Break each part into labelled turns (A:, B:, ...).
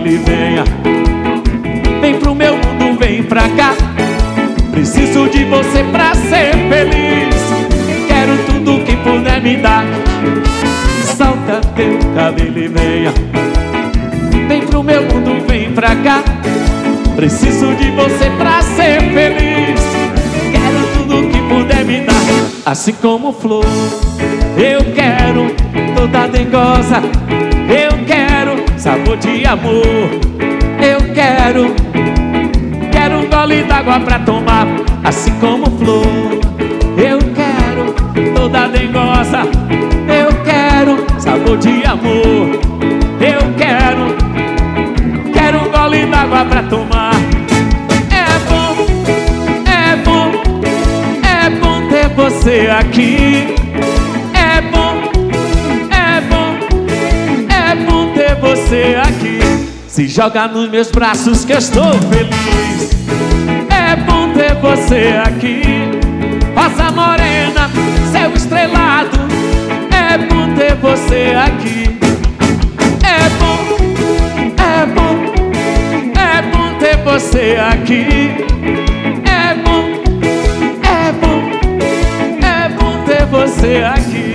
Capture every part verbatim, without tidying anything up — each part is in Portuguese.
A: cabelo e venha. Vem pro meu mundo, vem pra cá. Preciso de você pra ser feliz. Quero tudo que puder me dar. Solta teu cabelo e venha. Vem pro meu mundo, vem pra cá. Preciso de você pra ser feliz. Quero tudo que puder me dar. Assim como flor, eu quero toda dengosa. Eu quero sabor de amor. Eu quero, quero um gole d'água pra tomar. Assim como flor, eu quero toda dengosa. Eu quero sabor de amor. Eu quero, quero um gole d'água pra tomar. É bom, é bom, é bom ter você aqui. É bom, é bom, é bom ter você aqui. Se joga nos meus braços que eu estou feliz. É bom ter você aqui. Rosa morena, céu estrelado. É bom ter você aqui. É bom, é bom, é bom ter você aqui. É bom, é bom, é bom ter você aqui.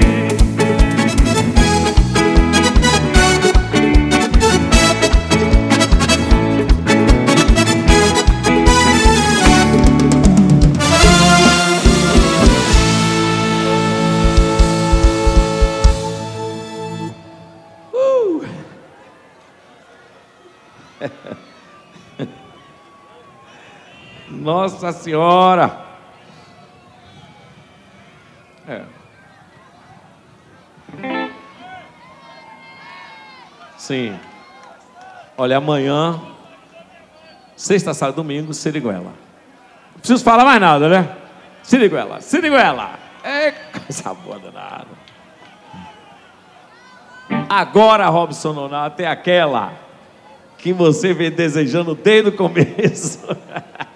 A: Nossa Senhora! É. Sim. Olha, amanhã, sexta, sábado, domingo, Siriguela. Não preciso falar mais nada, né? Siriguela, Siriguela. É coisa boa danada. Agora, Robson Nonato, é aquela que você vem desejando desde o começo.